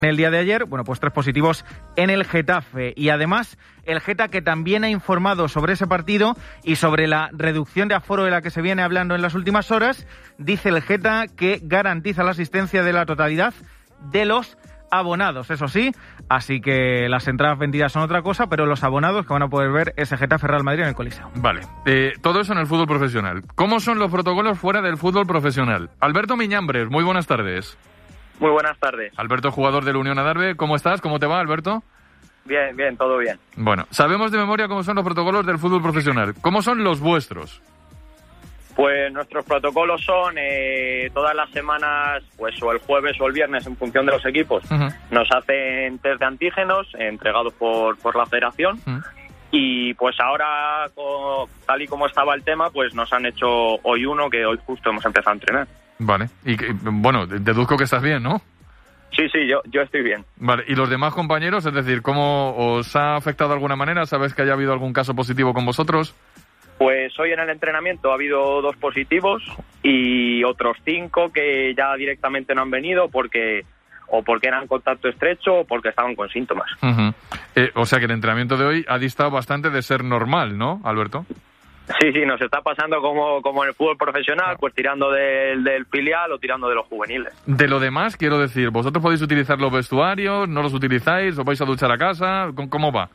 En el día de ayer, pues 3 positivos en el Getafe. Y además, el Geta, que también ha informado sobre ese partido y sobre la reducción de aforo de la que se viene hablando en las últimas horas, dice el Geta que garantiza la asistencia de la totalidad de los abonados, eso sí, así que las entradas vendidas son otra cosa, pero los abonados que van a poder ver ese Getafe Real Madrid en el Coliseo. Vale, todo eso en el fútbol profesional. ¿Cómo son los protocolos fuera del fútbol profesional? Alberto Miñambres, muy buenas tardes. Muy buenas tardes. Alberto, jugador del Unión Adarve, ¿cómo estás? ¿Cómo te va, Alberto? Bien, todo bien. Bueno, sabemos de memoria cómo son los protocolos del fútbol profesional. ¿Cómo son los vuestros? Pues nuestros protocolos son todas las semanas, pues o el jueves o el viernes, en función de los equipos, nos hacen test de antígenos entregados por la federación. Y pues ahora, tal y como estaba el tema, pues nos han hecho hoy uno, que hoy justo hemos empezado a entrenar. Vale, y bueno, deduzco que estás bien, ¿no? Sí, yo estoy bien. Vale, ¿y los demás compañeros? Es decir, ¿cómo os ha afectado de alguna manera? ¿Sabes que haya habido algún caso positivo con vosotros? Pues hoy en el entrenamiento ha habido 2 positivos y otros 5 que ya directamente no han venido porque eran contacto estrecho o porque estaban con síntomas. O sea que el entrenamiento de hoy ha distado bastante de ser normal, ¿no, Alberto? Sí, nos está pasando como en el fútbol profesional, pues tirando del filial o tirando de los juveniles. De lo demás, quiero decir, ¿vosotros podéis utilizar los vestuarios? ¿No los utilizáis? ¿Os vais a duchar a casa? ¿Cómo va?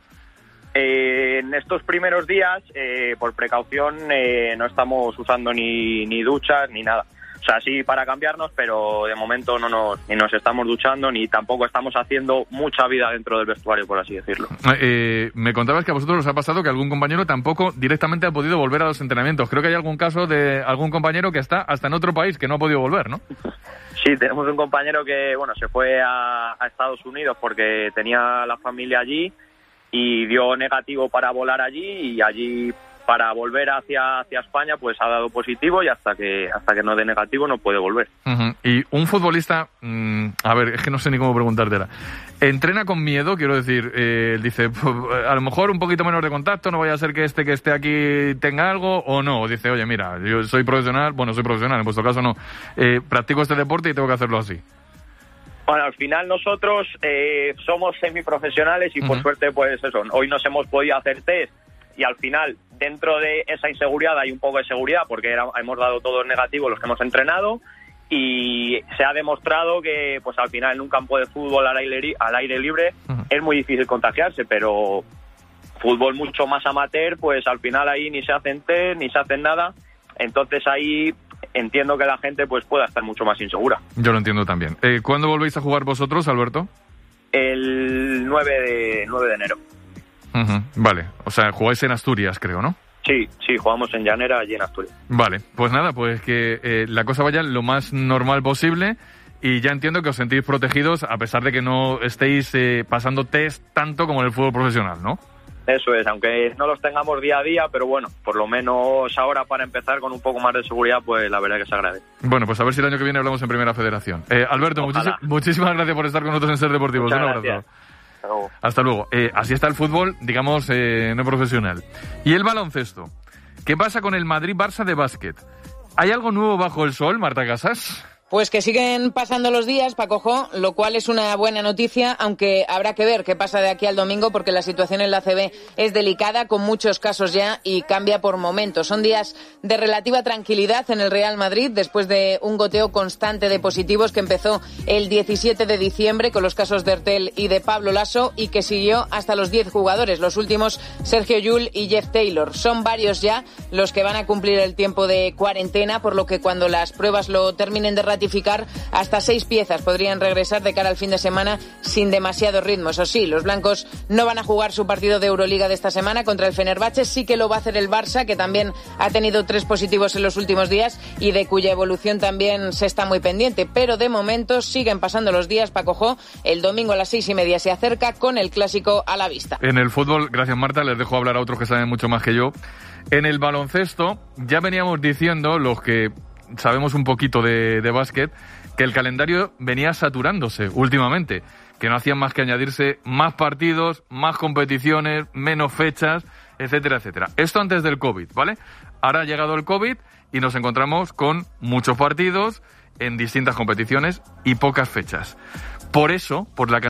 En estos primeros días, por precaución, no estamos usando ni duchas ni nada. O sea, sí para cambiarnos, pero de momento ni nos estamos duchando ni tampoco estamos haciendo mucha vida dentro del vestuario, por así decirlo. Me contabas que a vosotros os ha pasado que algún compañero tampoco directamente ha podido volver a los entrenamientos. Creo que hay algún caso de algún compañero que está hasta en otro país que no ha podido volver, ¿no? Sí, tenemos un compañero que se fue a Estados Unidos porque tenía la familia allí y dio negativo para volar allí, y allí para volver hacia España pues ha dado positivo, y hasta que no dé negativo no puede volver. Y un futbolista, a ver, es que no sé ni cómo preguntártela, ¿entrena con miedo? Quiero decir, dice, a lo mejor un poquito menos de contacto, no vaya a ser que esté aquí tenga algo, o no, o dice, oye, mira, yo soy profesional, en vuestro caso no, practico este deporte y tengo que hacerlo así. Bueno, al final nosotros somos semiprofesionales y por suerte pues eso, hoy nos hemos podido hacer test, y al final dentro de esa inseguridad hay un poco de seguridad porque hemos dado todos negativos los que hemos entrenado, y se ha demostrado que pues al final en un campo de fútbol al aire libre es muy difícil contagiarse, pero fútbol mucho más amateur, pues al final ahí ni se hacen test ni se hacen nada, entonces ahí entiendo que la gente pues pueda estar mucho más insegura. Yo lo entiendo también. ¿Cuándo volvéis a jugar vosotros, Alberto? El 9 de enero. Vale, o sea, jugáis en Asturias, creo, ¿no? Sí, jugamos en Llanera, allí en Asturias. Vale, pues nada, pues que la cosa vaya lo más normal posible, y ya entiendo que os sentís protegidos a pesar de que no estéis pasando test tanto como en el fútbol profesional, ¿no? Eso es, aunque no los tengamos día a día, pero bueno, por lo menos ahora para empezar con un poco más de seguridad, pues la verdad que se agradece. Bueno, pues a ver si el año que viene hablamos en Primera Federación. Alberto, muchísimas gracias por estar con nosotros en Ser Deportivos. Muchas un abrazo. Gracias. Hasta luego. Así está el fútbol, digamos, no profesional. Y el baloncesto. ¿Qué pasa con el Madrid-Barça de básquet? ¿Hay algo nuevo bajo el sol, Marta Casas? Pues que siguen pasando los días, Paco Jo, lo cual es una buena noticia, aunque habrá que ver qué pasa de aquí al domingo, porque la situación en la ACB es delicada, con muchos casos ya, y cambia por momentos. Son días de relativa tranquilidad en el Real Madrid, después de un goteo constante de positivos que empezó el 17 de diciembre con los casos de Ertel y de Pablo Lasso, y que siguió hasta los 10 jugadores, los últimos Sergio Llull y Jeff Taylor. Son varios ya los que van a cumplir el tiempo de cuarentena, por lo que cuando las pruebas lo terminen de ratificar, hasta 6 piezas podrían regresar de cara al fin de semana sin demasiado ritmo. Eso sí, los blancos no van a jugar su partido de Euroliga de esta semana contra el Fenerbahce, sí que lo va a hacer el Barça, que también ha tenido 3 positivos en los últimos días y de cuya evolución también se está muy pendiente, pero de momento siguen pasando los días, Paco Jo. El domingo a las 6:30 se acerca con el clásico a la vista. En el fútbol, gracias Marta, les dejo hablar a otros que saben mucho más que yo. En el baloncesto, ya veníamos diciendo, los que sabemos un poquito de básquet, que el calendario venía saturándose últimamente, que no hacían más que añadirse más partidos, más competiciones, menos fechas, etcétera, etcétera. Esto antes del COVID, ¿vale? Ahora ha llegado el COVID y nos encontramos con muchos partidos en distintas competiciones y pocas fechas. Por eso, por la